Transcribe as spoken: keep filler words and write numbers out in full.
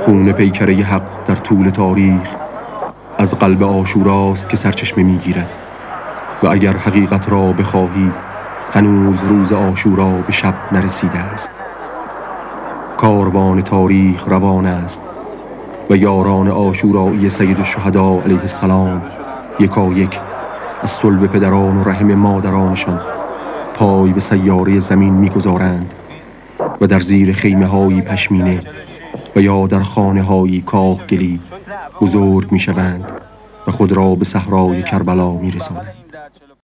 خون پیکره حق در طول تاریخ از قلب عاشوراست که سرچشمه میگیرد و اگر حقیقت را بخواهی هنوز روز عاشورا به شب نرسیده است. کاروان تاریخ روان است و یاران عاشورایی سید الشهدا علیه السلام یکا یک از صلب پدران و رحم مادرانشان پای به سیاره زمین میگذارند و در زیر خیمه های پشمینه و یا در خانه های کاهگلی بزرگ میشوند و خود را به صحرای کربلا میرسانند.